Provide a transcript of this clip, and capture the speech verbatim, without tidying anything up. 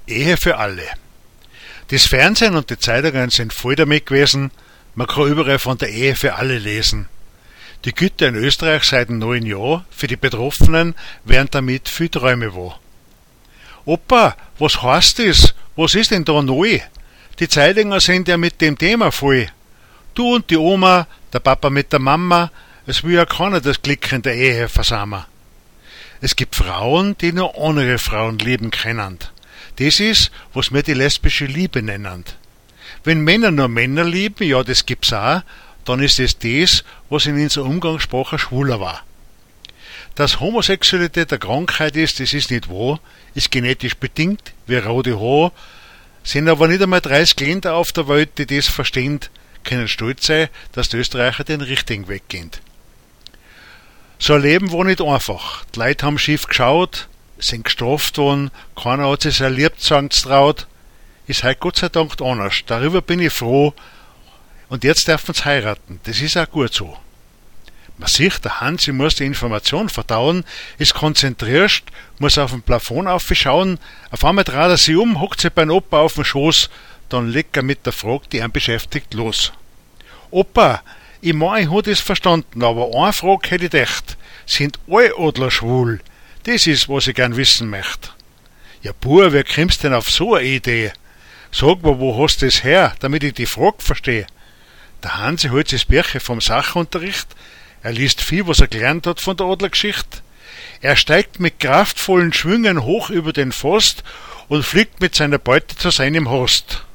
Ehe für alle. Das Fernsehen und die Zeitungen sind voll damit gewesen, man kann überall von der Ehe für alle lesen. Die Güter in Österreich seit dem neuen Jahr, für die Betroffenen wären damit viel Träume wahr. Opa, was heißt das? Was ist denn da neu? Die Zeitungen sind ja mit dem Thema voll. Du und die Oma, der Papa mit der Mama, es will ja keiner das Glück in der Ehe versammeln. Es gibt Frauen, die nur andere Frauen lieben können. Das ist, was wir die lesbische Liebe nennen. Wenn Männer nur Männer lieben, ja, das gibt's auch, dann ist es das, was in unserer Umgangssprache schwuler war. Dass Homosexualität eine Krankheit ist, das ist nicht wahr, ist genetisch bedingt, wie rote Haare, sind aber nicht einmal dreißig Länder auf der Welt, die das verstehen, können stolz sein, dass die Österreicher den richtigen Weg gehen. So ein Leben war nicht einfach. Die Leute haben schief geschaut, sind gestraft worden, keiner hat sich sein Liebzang getraut. Ist halt Gott sei Dank anders. Darüber bin ich froh. Und jetzt dürfen sie heiraten. Das ist auch gut so. Man sieht, der Hansi muss die Information verdauen, ist konzentriert, muss auf den Plafond aufschauen, auf einmal dreht er sich um, hockt sich beim Opa auf den Schoß, dann legt er mit der Frage, die ihn beschäftigt, los. Opa, ich mein, ich hab das verstanden, aber eine Frage hätte ich gedacht. Sind alle Adler schwul? Das ist, was ich gern wissen möchte. Ja, Bub, wer kommst denn auf so eine Idee? Sag mir, wo hast du das her, damit ich die Frage verstehe? Der Hansi holt sich das Birche vom Sachunterricht, er liest viel, was er gelernt hat von der Adlergeschichte. Er steigt mit kraftvollen Schwüngen hoch über den Pfost und fliegt mit seiner Beute zu seinem Horst.